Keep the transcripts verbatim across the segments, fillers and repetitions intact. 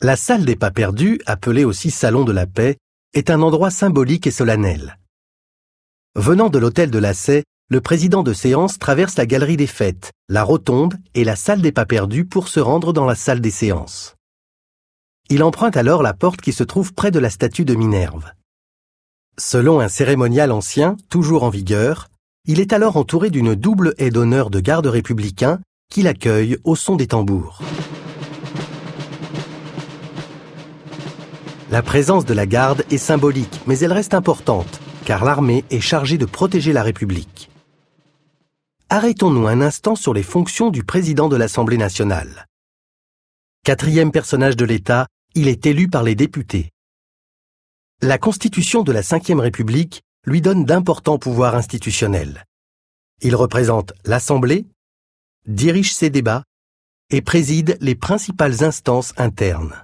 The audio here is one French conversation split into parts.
La salle des pas perdus, appelée aussi Salon de la Paix, est un endroit symbolique et solennel. Venant de l'hôtel de la Saie, le président de séance traverse la galerie des fêtes, la rotonde et la salle des pas perdus pour se rendre dans la salle des séances. Il emprunte alors la porte qui se trouve près de la statue de Minerve. Selon un cérémonial ancien, toujours en vigueur, il est alors entouré d'une double haie d'honneur de gardes républicains qui l'accueillent au son des tambours. La présence de la garde est symbolique, mais elle reste importante, car l'armée est chargée de protéger la République. Arrêtons-nous un instant sur les fonctions du président de l'Assemblée nationale. Quatrième personnage de l'État, il est élu par les députés. La Constitution de la Cinquième République lui donne d'importants pouvoirs institutionnels. Il représente l'Assemblée, dirige ses débats et préside les principales instances internes.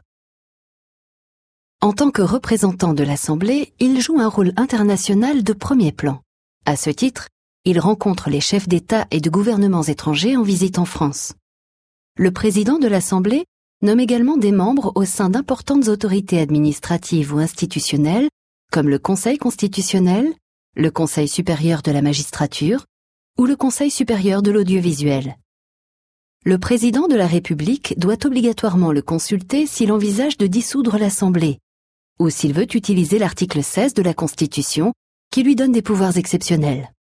En tant que représentant de l'Assemblée, il joue un rôle international de premier plan. À ce titre, il rencontre les chefs d'État et de gouvernements étrangers en visite en France. Le président de l'Assemblée nomme également des membres au sein d'importantes autorités administratives ou institutionnelles, comme le Conseil constitutionnel, le Conseil supérieur de la magistrature ou le Conseil supérieur de l'audiovisuel. Le président de la République doit obligatoirement le consulter s'il envisage de dissoudre l'Assemblée, ou s'il veut utiliser l'article seize de la Constitution, qui lui donne des pouvoirs exceptionnels.